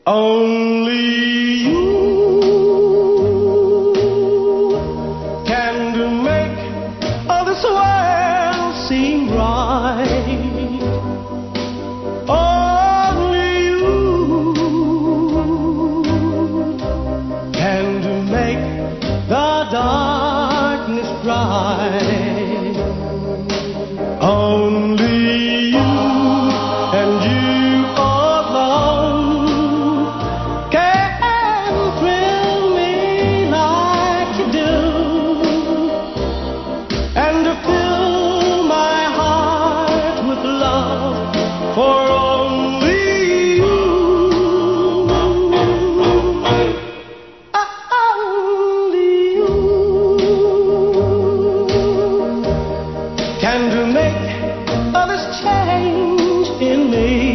Only you can make all this world seem right. Only you can make the darkness bright. Only you and you alone can thrill me like you do, and to fill my heart with love for only you. Only you can make all this change in me.